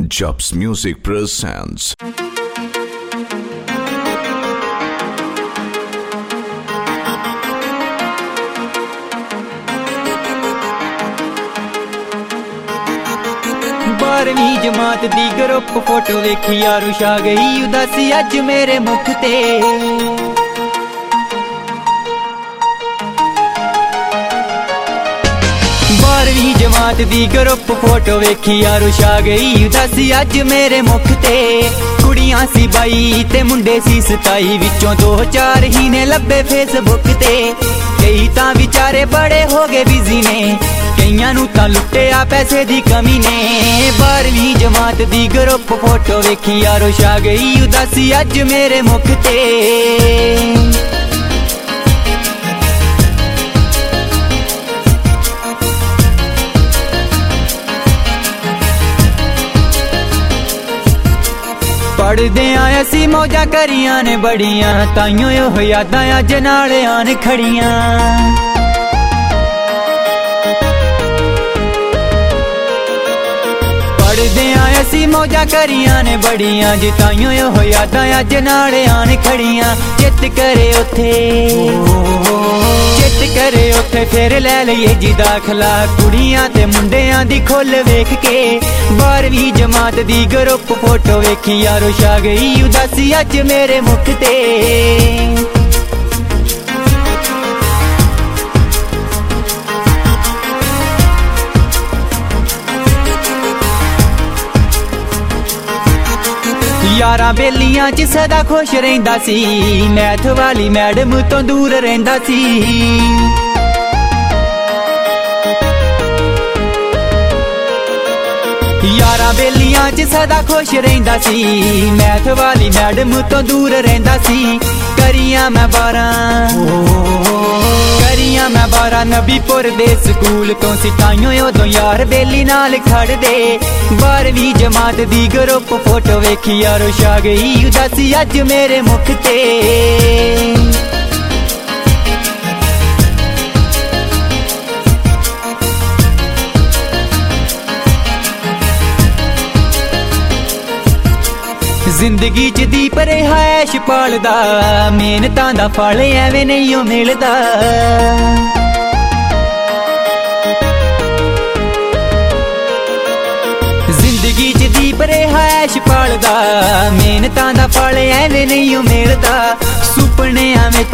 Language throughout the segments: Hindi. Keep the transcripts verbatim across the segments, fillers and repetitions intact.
Jobs Music presents. बारहवीं जमात दी ग्रुप फोटो वेखी यारो छा गई उदासी अज मेरे मुख ते। बारहवीं जमात दी ग्रुप फोटो वेखी यारो छा गई उदासी अज मेरे मुख ते। कुड़ियां सी बाई ते मुंडे सी सताई विचों दो चार ही ने लब्बे फेसबुक ते। कई तां विचारे बड़े हो गए बिजी ने, कईयां नूं तां लुट्टिया पैसे दी कमी ने। बारहवीं जमात दी ग्रुप फोटो वेखी यारो छा गई उदासी अज मेरे मुख ते। पढ़दे आए सी मौजा करियां ने बड़ियां, ताइयों यो यादां अज नाल आन खड़ियां। पढ़दे आए सी मौजा करियां ने बड़ियां, जिताइयों यो यादां अज नाल आन खड़ियां। चित करे उथे चित करे उथे फिर लै लईए जी दाखला, कुड़ियां ते मुंडियां दी खोल वेख के। बारहवीं जमात दी ग्रुप फोटो वेखी यारो छा गई उदासी अज मेरे मुख ते। यारां बेलियां च सदा खुश रहिंदा सी, मैथ वाली मैडम तो दूर रहिंदा सी। यारां बेलियां च सदा खुश रहिंदा सी, मैथ वाली मैडम तो दूर रहिंदा सी। करियां मैं बारां करियां मैं बारां नबीपुर दे स्कूल तो, सिखाइयों उदों यार बेली नाल खड़ दे। बारहवीं जमात दी ग्रुप फोटो वेखी यारो छा गई उदासी अज मेरे मुख ते। जिंदगी च दीप रिहायश पालदा, मेहनतां दा फल एवें नहीं ओ मिलदा। जिंदगी च दीप रिहायश पालदा, मेहनतां दा फल एवें नहीं ओ मिलदा। सुपनियां विच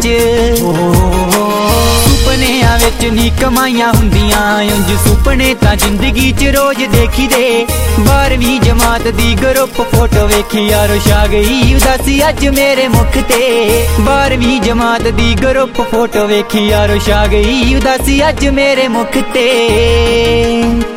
सुपनियां विच नी कमाइयां हुंदियां, उंज सुपने तां जिंदगी च रोज देखी दे। बारहवीं जमात दी ग्रुप फोटो वेखी यारो छा गई उदासी अज मेरे मुख ते। बारहवीं जमात दी ग्रुप फोटो वेखी यारो छा गई उदासी अज मेरे मुख ते।